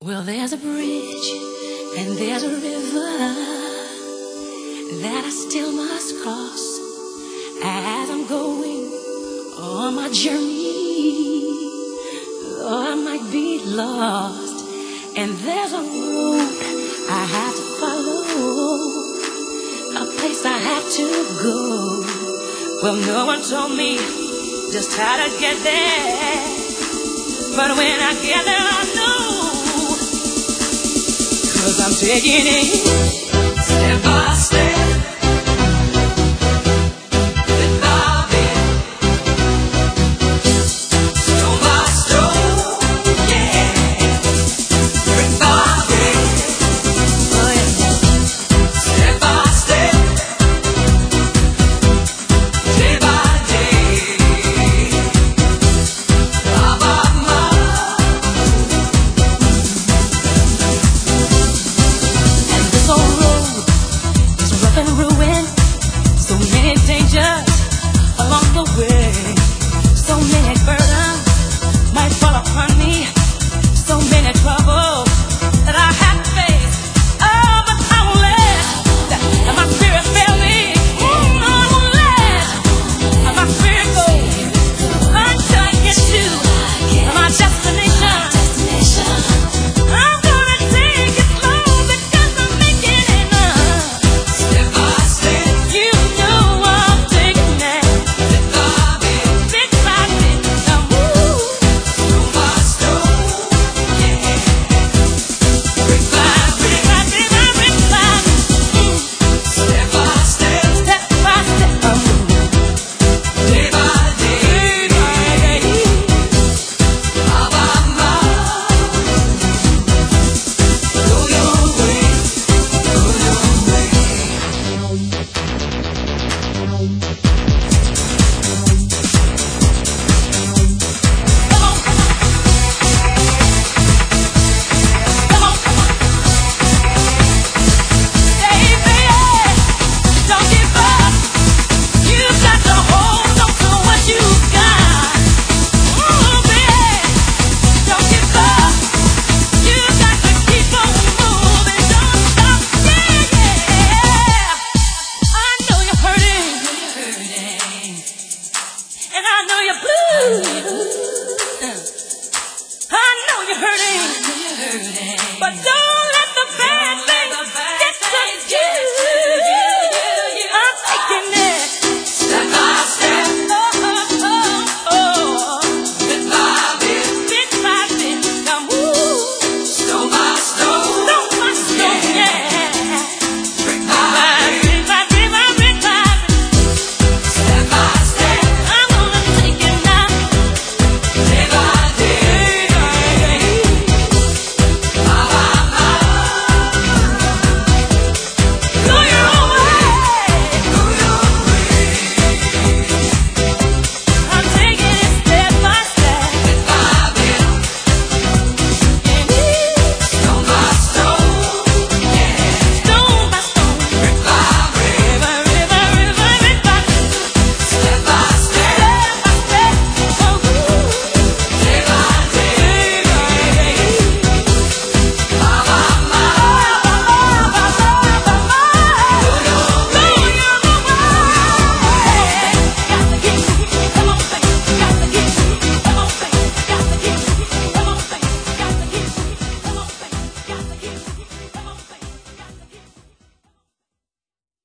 Well, there's a bridge and there's a river that I still must cross as I'm going on my journey. Though I might be lost, and there's a road I have to follow, a place I have to go. Well, no one told me just how to get there, but when I get there I know, 'cause I'm taking it step by step, bit by bit, stone by stone, yeah, brick by brick, oh yeah, step by step, day by day, mile by mile. And this old road is rough and ruined, so many dangers along the way, so many burdens might fall upon me, so many troubles that I have to face. Oh, but I won't let my spirit fail me. No, I won't let my spirit go until I get to my destination. I'm gonna take it slow because I'm making it up. Step by step, you know I'm taking that. Bit by bit, bit by bit, now move. Stone by stone, yeah. Brick by brick, brick by brick, step by step, step by step, I'm moving. Day by day, mile by mile. Go your way, go your way. Come on, come on, baby, don't give up. You got to hold on to what you got. Oh, baby, don't give up. You got to keep on moving, don't stop. Yeah, yeah. I know you're hurting, and I know you're blue. I know you're hurting,